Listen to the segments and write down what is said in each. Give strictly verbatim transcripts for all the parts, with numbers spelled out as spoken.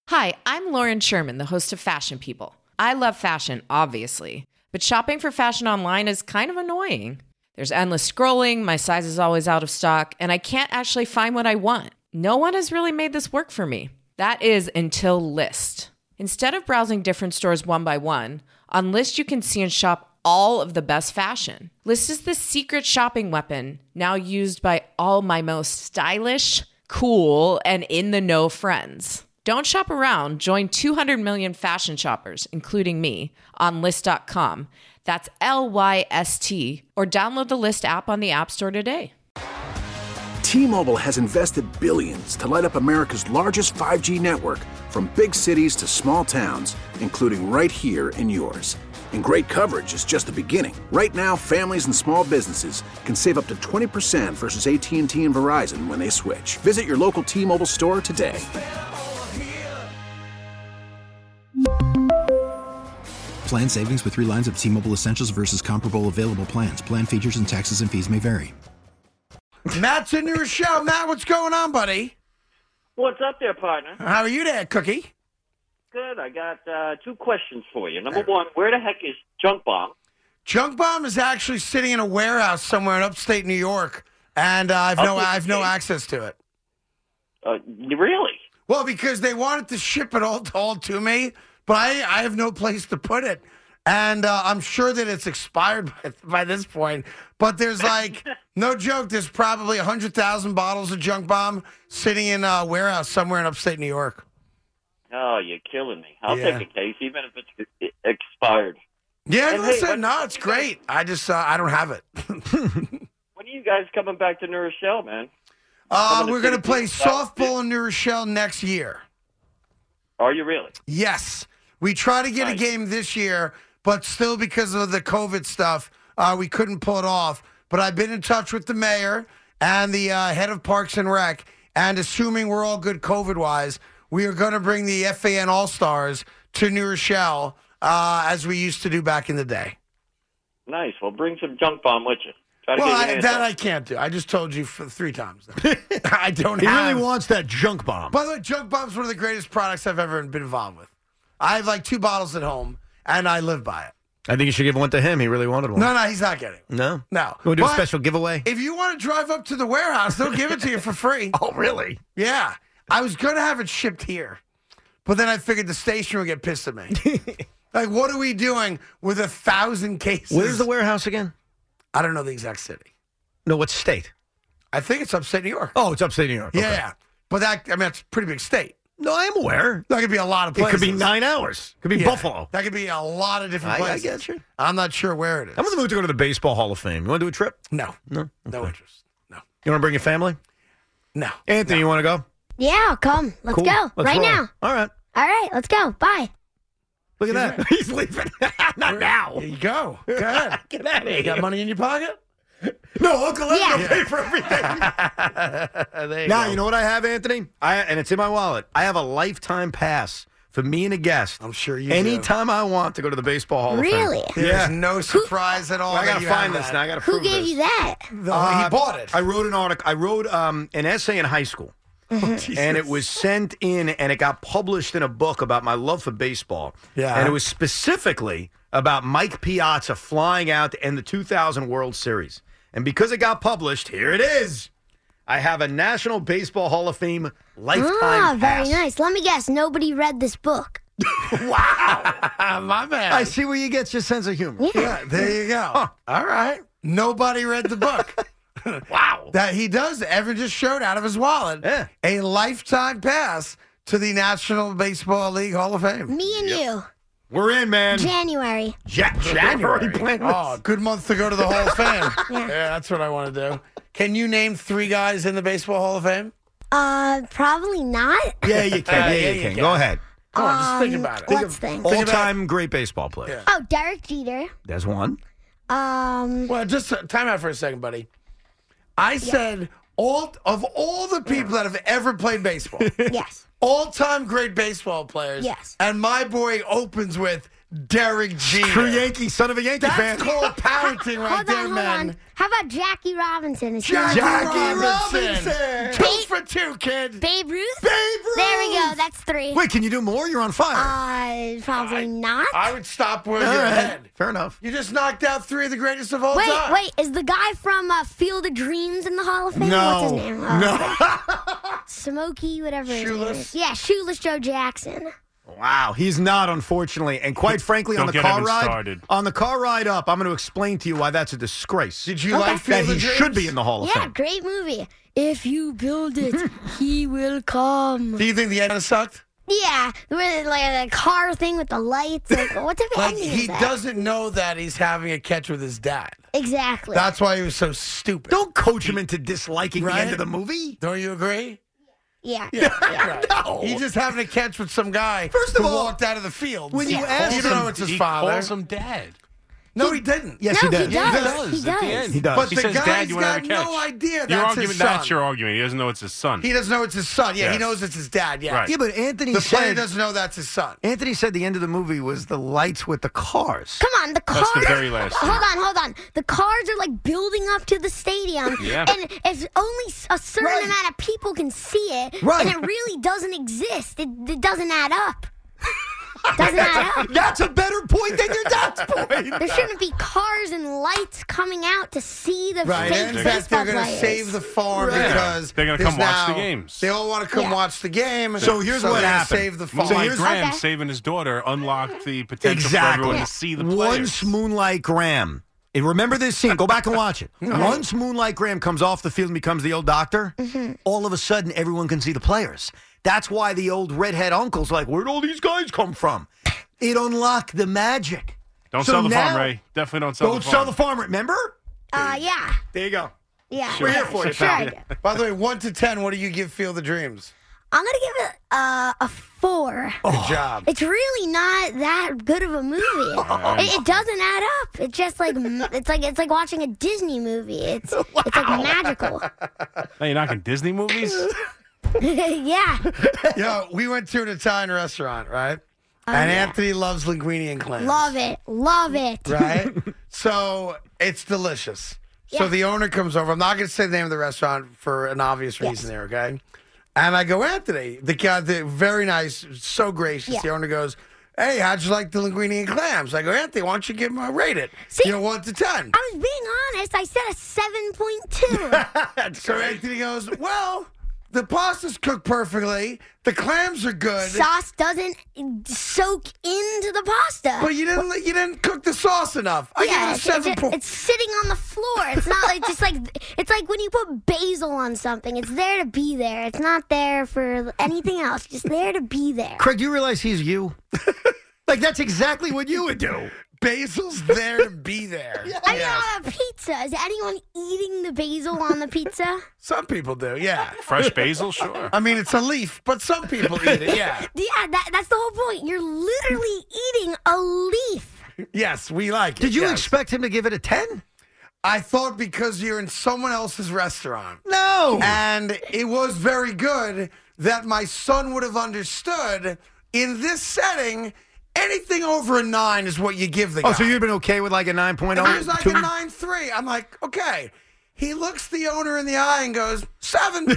Hi, I'm Lauren Sherman, the host of Fashion People. I love fashion, obviously, but shopping for fashion online is kind of annoying. There's endless scrolling, my size is always out of stock, and I can't actually find what I want. No one has really made this work for me. That is until Lyst. Instead of browsing different stores one by one, on Lyst you can see and shop all of the best fashion. Lyst is the secret shopping weapon, now used by all my most stylish, cool, and in-the-know friends. Don't shop around. Join two hundred million fashion shoppers, including me, on Lyst dot com. That's L Y S T. Or download the Lyst app on the App Store today. T-Mobile has invested billions to light up America's largest five G network, from big cities to small towns, including right here in yours. And great coverage is just the beginning. Right now, families and small businesses can save up to twenty percent versus A T and T and Verizon when they switch. Visit your local T-Mobile store today. Plan savings with three lines of T-Mobile Essentials versus comparable available plans. Plan features and taxes and fees may vary. Matt's in New Rochelle. Matt, what's going on, buddy? What's up there, partner? How are you there, Cookie? Good. I got uh, two questions for you. Number one, where the heck is Junk Bomb? Junk Bomb is actually sitting in a warehouse somewhere in upstate New York, and uh, I've no I've no access to it. Uh, really? Well, because they wanted to ship it all, all to me, but I, I have no place to put it. And uh, I'm sure that it's expired by, by this point. But there's like, no joke, there's probably one hundred thousand bottles of Junk Bomb sitting in a warehouse somewhere in upstate New York. Oh, you're killing me. I'll Yeah. take a case, even if it's expired. Yeah, And listen, hey, when- no, it's great. I just, uh, I don't have it. When are you guys coming back to New Rochelle, man? Uh, Coming we're to going to see play the South- softball in New Rochelle next year. Are you really? Yes. We try to get Nice. a game this year, but still because of the COVID stuff, uh, we couldn't pull it off. But I've been in touch with the mayor and the uh, head of Parks and Rec, and assuming we're all good COVID-wise, we are going to bring the F A N All-Stars to New Rochelle uh, as we used to do back in the day. Nice. Well, bring some Junk Bomb with you. Try to Well, get your I, hands that on I it. can't do. I just told you for three times. I don't He have. really wants that Junk Bomb. By the way, Junk Bomb's one of the greatest products I've ever been involved with. I have like two bottles at home, and I live by it. I think you should give one to him. He really wanted one. No, no, he's not getting it. No? No. We'll do a But special giveaway? If you want to drive up to the warehouse, they'll give it to you for free. Oh, really? Yeah. I was going to have it shipped here, but then I figured the station would get pissed at me. Like, what are we doing with a thousand cases? Where's the warehouse again? I don't know the exact city. No, what state? I think it's upstate New York. Oh, it's upstate New York. Yeah, Okay. yeah. But that, I mean, that's a pretty big state. No, I am aware. That could be a lot of It places. could be nine hours. It could be Yeah. Buffalo. That could be a lot of different I- I places. get you. I'm not sure where it is. I'm in the mood to go to the Baseball Hall of Fame. You want to do a trip? No. No? No Okay. interest. No. You want to bring your family? No. Anthony, you want to go? Yeah, I'll come. Let's Cool. go. Let's right roll. now. All right. All right, let's go. Bye. Look at that. He's leaving. Not now. There you go. Go ahead. Get out of You got here. money in your pocket? No, Uncle Ed Yeah. will pay for everything. There you Now, go. you know what I have, Anthony? I and it's in my wallet. I have a lifetime pass for me and a guest. I'm sure you do. Anytime I want to go to the Baseball Hall Really? of Fame. There's Yeah. no surprise at all. Well, I that gotta you find have this that. now. I gotta Who prove gave this. you that? The- Uh, he bought it. I wrote an article. I wrote um, an essay in high school, and it was sent in, and it got published in a book about my love for baseball. Yeah. and it was specifically about Mike Piazza flying out to end the two thousand World Series. And because it got published, here it is. I have a National Baseball Hall of Fame lifetime Ah, pass. very nice. Let me guess. Nobody read this book. Wow. My man. I see where you get your sense of humor. Yeah, there you go. All right. Nobody read the book. Wow. That he does. Ever just showed out of his wallet Yeah. a lifetime pass to the National Baseball League Hall of Fame. Me and you. We're in, man. January. Ja- January. Planned this. Oh, good month to go to the Hall of Fame. yeah. That's what I want to do. Can you name three guys in the Baseball Hall of Fame? Uh, probably not. Yeah, you can. Uh, yeah, yeah, you you can. can. Go ahead. Come on, just think Um, about it. Let's think. All-time great baseball player. Yeah. Oh, Derek Jeter. There's one. Um, Well, just uh, time out for a second, buddy. I said all of all the people that have ever played baseball, yes. all-time great baseball players. Yes. And my boy opens with Derek Jeter. True Yankee, son of a Yankee That's fan. called parenting right hold there, on, hold man. on. How about Jackie Robinson? Is he Jackie, on Jackie board? Robinson. Two for two, kid. Babe Ruth? Babe Ruth. There we go. That's three. Wait, can you do more? You're on fire. Uh, probably not. I would stop where All you're right. head. Fair enough. You just knocked out three of the greatest of all Wait, time. wait. Is the guy from uh, Field of Dreams in the Hall of Fame? No. What's his name? Uh, No. Smokey, whatever his name Shoeless? is. Yeah, Shoeless Joe Jackson. Wow, he's not, unfortunately. And quite frankly, on Don't the get car him ride, started. on the car ride up, I'm going to explain to you why that's a disgrace. Did you Okay. like that Field he of Dreams? should be in the Hall of Yeah, Fame. great movie. If you build it, he will come. Do you think the end sucked? Yeah, with like a car thing with the lights. Like, what type of Like, ending he is that? doesn't know that he's having a catch with his dad. Exactly. That's why he was so stupid. Don't coach him into disliking Right? the end of the movie. Don't you agree? yeah. Yeah. yeah. No. He's just having a catch with some guy First of who all, walked out of the field. when you you ask don't him- know it's his he father. calls him dad. No, he didn't. Yes, No, he he does. does. He He does. does. At the end. He does. But He the says, guy's Dad, you want got to have a no catch? idea Your that's argument, his son. that's your argument. He doesn't know it's his son. He doesn't know it's his son. Yeah, he Yes. knows it's his dad. Yeah. Right. Yeah, but Anthony The player said doesn't know that's his son. Anthony said the end of the movie was the lights with the cars. Come on, the cars. That's the very last Hold on, hold on. The cars are like building up to the stadium, Yeah. and if only s- a certain Right. amount of people can see it, Right. and it really doesn't exist. It, it doesn't add up. Doesn't add up. That's a better point than your dad's point. There shouldn't be cars and lights coming out to see the Right. fake In fact, baseball they're going to players. save the farm Right. because They're gonna there's come watch the now- games. They all want to come Yeah. watch the game. So here's what they're gonna happened. Save the Well, farm. So like here's- Graham Okay. saving his daughter unlocked the potential Exactly. for everyone Yeah. to see the players. Once Moonlight Graham, and remember this scene, go back and watch it. Once Moonlight Graham comes off the field and becomes the old doctor, all of a sudden everyone can see the players. That's why the old redhead uncle's like, where'd all these guys come from? It unlocked the magic. Don't So sell the now- farm, Ray. Definitely don't sell Don't the farm. sell the farm, remember? Uh, yeah, There you go. yeah. We're here yeah, for you, sure pal. I do. By the way, one to ten, what do you give Field of Dreams? I'm gonna give it uh, a four. Good job. It's really not that good of a movie. it, it doesn't add up. It's just like it's like it's like watching a Disney movie. It's it's like magical. Now you're knocking Disney movies? yeah. Yo, we went to an Italian restaurant, right? Oh, and yeah. Anthony loves linguine and clams. Love it. Love it. Right? So it's delicious. So Yeah. the owner comes over. I'm not going to say the name of the restaurant for an obvious reason Yes. there, okay? And I go, Anthony, the guy, the very nice, so gracious. Yeah. The owner goes, hey, how'd you like the linguine and clams? I go, Anthony, why don't you give him a rate it? See- you know, one to ten. I was being honest. I said a seven point two. So Anthony goes, well, the pasta's cooked perfectly. The clams are good. Sauce doesn't soak into the pasta. But you didn't you didn't cook the sauce enough. I yeah, give it a it's, seven it's, point. it's sitting on the floor. It's not like just like it's like when you put basil on something. It's there to be there. It's not there for anything else. Just there to be there. Craig, do you realize he's you? Like, that's exactly what you would do. Basil's there to be there. I mean, Yes. on a pizza, is anyone eating the basil on the pizza? Some people do, yeah. Fresh basil? Sure. I mean, it's a leaf, but some people eat it, yeah. Yeah, that, that's the whole point. You're literally eating a leaf. Yes, we like it. Did you yes. expect him to give it a ten? I thought because you're in someone else's restaurant. No. And it was very good that my son would have understood in this setting, anything over a nine is what you give the guy. Oh, so you've been okay with like a nine point oh? If it was like a nine three, I'm like, okay. He looks the owner in the eye and goes, seven.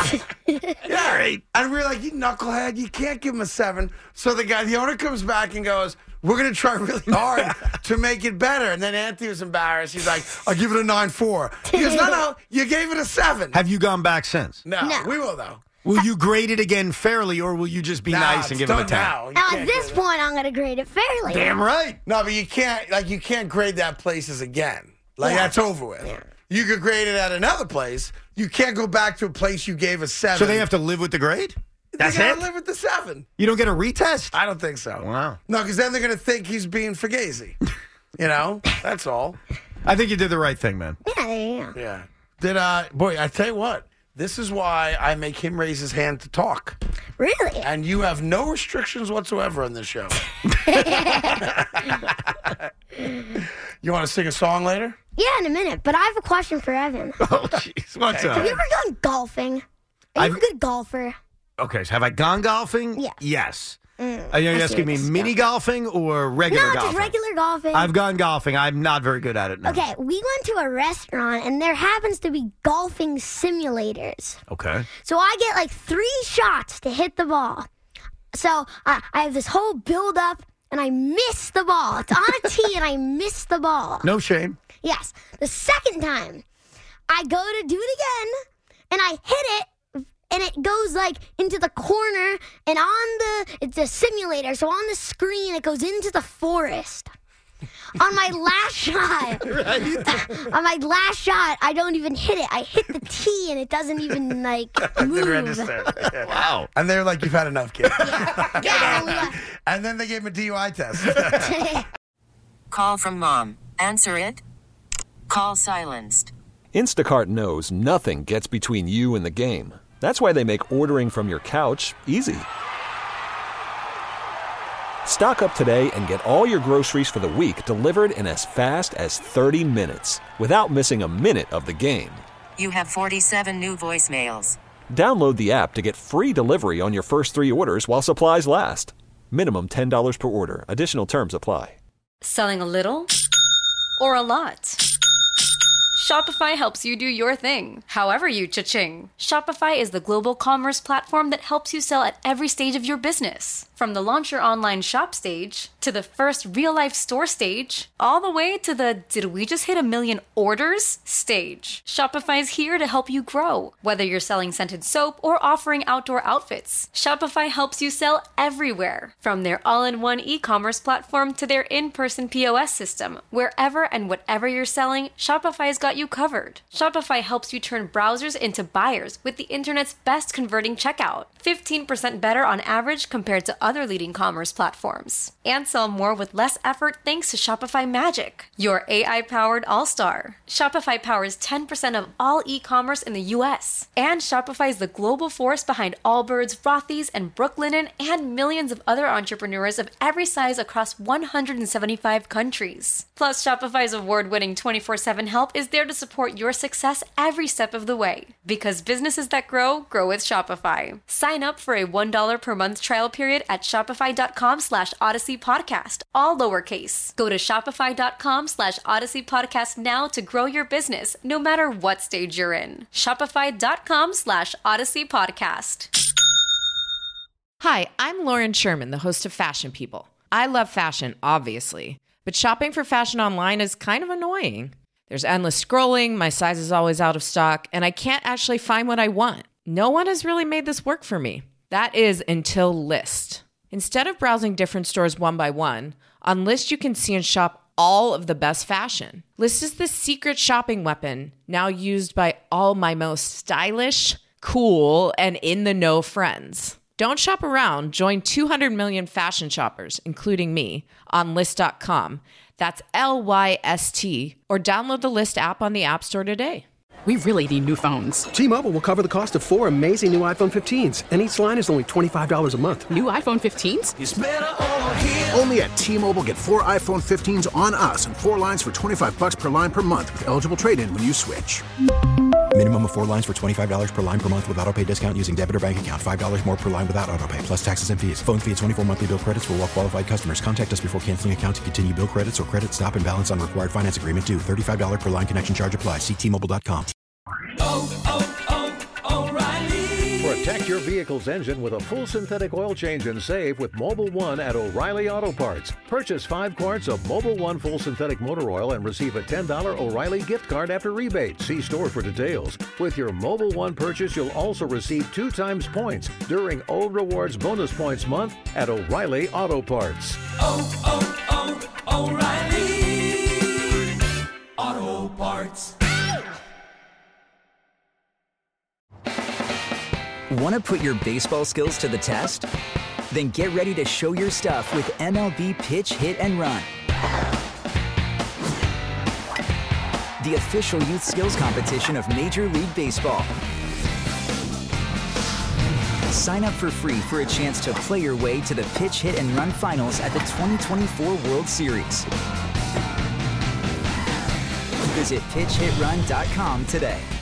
Yeah, right. And we're like, you knucklehead, you can't give him a seven. So the guy, the owner comes back and goes, we're going to try really hard to make it better. And then Anthony was embarrassed. He's like, I'll give it a nine four. He goes, no, no, you gave it a seven. Have you gone back since? No, No. we will, though. Will you grade it again fairly, or will you just be Nah, nice and it's give him a done ten? now. You Now, can't at this do that. point, I'm going to grade it fairly. Damn right. No, but you can't, like, you can't grade that places again. Like, Yeah. that's over with. You could grade it at another place. You can't go back to a place you gave a seven. So they have to live with the grade? That's they gotta it? live with the seven. You don't get a retest? I don't think so. Wow. No, because then they're going to think he's being fugazi. You know? That's all. I think you did the right thing, man. Yeah, yeah, yeah. Yeah. Did, uh, boy, I tell you what. This is why I make him raise his hand to talk. Really? And you have no restrictions whatsoever on this show. You want to sing a song later? Yeah, in a minute. But I have a question for Evan. Oh, jeez. What's Have you up? ever gone golfing? Are you I've- a good golfer? Okay, so have I gone golfing? Yeah. Yes. Mm, Are you I see asking where me this is mini going. golfing or regular No, golfing? just regular golfing. I've gone golfing. I'm not very good at it now. Okay, we went to a restaurant and there happens to be golfing simulators. Okay. So I get like three shots to hit the ball. So I, I have this whole build up and I miss the ball. It's on a tee and I miss the ball. No shame. Yes. The second time, I go to do it again and I hit it. And it goes like into the corner, and on the it's a simulator, so on the screen it goes into the forest. On my last shot, on my last shot, I don't even hit it. I hit the tee, and it doesn't even like move. Wow. And they're like, "You've had enough, kid." Yeah, we left. And then they gave him a D U I test. Call from mom. Answer it. Call silenced. Instacart knows nothing gets between you and the game. That's why they make ordering from your couch easy. Stock up today and get all your groceries for the week delivered in as fast as thirty minutes without missing a minute of the game. You have forty-seven new voicemails. Download the app to get free delivery on your first three orders while supplies last. Minimum ten dollars per order. Additional terms apply. Selling a little or a lot? Shopify helps you do your thing, however you cha-ching. Shopify is the global commerce platform that helps you sell at every stage of your business. From the launch your online shop stage, to the first real-life store stage, all the way to the did we just hit a million orders stage. Shopify's here to help you grow. Whether you're selling scented soap or offering outdoor outfits, Shopify helps you sell everywhere. From their all-in-one e-commerce platform to their in-person P O S system, wherever and whatever you're selling, Shopify's got you covered. Shopify helps you turn browsers into buyers with the internet's best converting checkout. fifteen percent better on average compared to other leading commerce platforms. And sell more with less effort thanks to Shopify Magic, your A I-powered all-star. Shopify powers ten percent of all e-commerce in the U S. And Shopify is the global force behind Allbirds, Rothy's, and Brooklinen, and millions of other entrepreneurs of every size across one hundred seventy-five countries. Plus, Shopify's award-winning twenty-four seven help is there to support your success every step of the way. Because businesses that grow, grow with Shopify. Sign up for a one dollar per month trial period at shopify.com slash Odyssey Podcast, all lowercase. Go to shopify.com slash Odyssey Podcast now to grow your business, no matter what stage you're in. Shopify.com slash Odyssey Podcast. Hi, I'm Lauren Sherman, the host of Fashion People. I love fashion, obviously, but shopping for fashion online is kind of annoying. There's endless scrolling, my size is always out of stock, and I can't actually find what I want. No one has really made this work for me. That is until Lyst. Instead of browsing different stores one by one, on Lyst you can see and shop all of the best fashion. Lyst is the secret shopping weapon now used by all my most stylish, cool, and in-the-know friends. Don't shop around. Join two hundred million fashion shoppers, including me, on Lyst dot com. That's L Y S T, or download the Lyst app on the App Store today. We really need new phones. T-Mobile will cover the cost of four amazing new iPhone fifteens, and each line is only twenty-five dollars a month. New iPhone fifteens? It's better over here. Only at T-Mobile, get four iPhone fifteens on us and four lines for twenty-five bucks per line per month with eligible trade-in when you switch. Minimum of four lines for twenty-five dollars per line per month with autopay discount using debit or bank account. five dollars more per line without autopay, plus taxes and fees. Phone fee at twenty-four monthly bill credits for well-qualified customers. Contact us before canceling account to continue bill credits or credit stop and balance on required finance agreement due. thirty-five dollars per line connection charge applies. See T Mobile dot com. Oh, oh, oh, O'Reilly. Protect your vehicle's engine with a full synthetic oil change and save with Mobile One at O'Reilly Auto Parts. Purchase five quarts of Mobile One full synthetic motor oil and receive a ten dollars O'Reilly gift card after rebate. See store for details. With your Mobile One purchase, you'll also receive two times points during O Rewards Bonus Points Month at O'Reilly Auto Parts. Oh, oh, oh, O'Reilly Auto Parts. Want to put your baseball skills to the test? Then get ready to show your stuff with M L B Pitch, Hit, and Run. The official youth skills competition of Major League Baseball. Sign up for free for a chance to play your way to the Pitch, Hit, and Run finals at the twenty twenty-four World Series. Visit pitch hit run dot com today.